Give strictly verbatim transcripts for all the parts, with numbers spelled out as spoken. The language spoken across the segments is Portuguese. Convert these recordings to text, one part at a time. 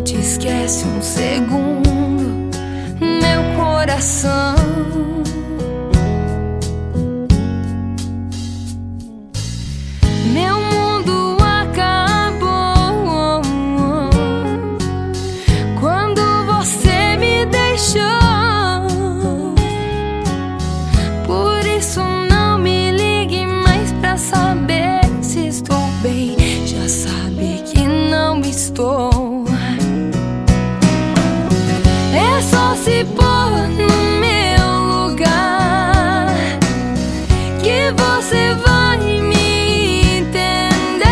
te esquece um segundo, meu coração. Meu mundo acabou quando você me deixou. Por isso não me ligue mais pra saber se estou bem. Já sabe que não estou. É só se pôr no meu lugar que você vai me entender.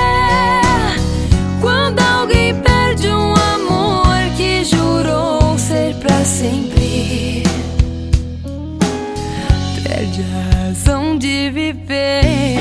Quando alguém perde um amor que jurou ser pra sempre, perde a razão de viver.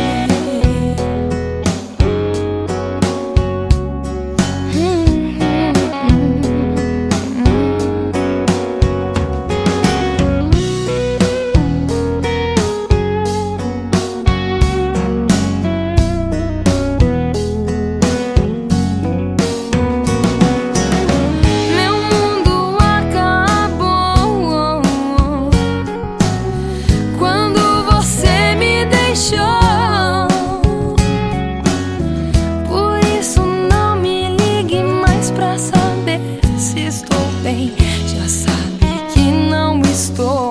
Já sabe que não estou.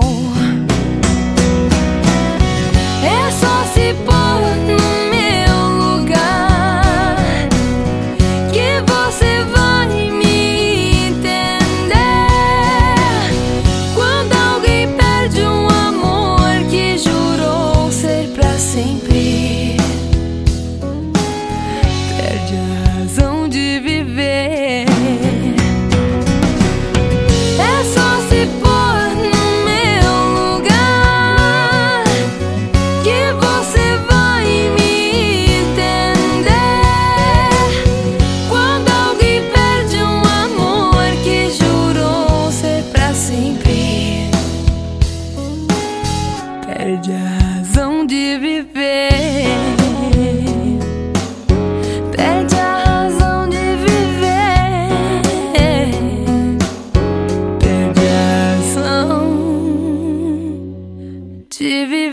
É só se pôr no meu lugar que você vai me entender. Quando alguém perde um amor que jurou ser pra sempre, perde a razão de viver. Perde a razão de viver. Perde a razão de viver. Perde a razão de viver.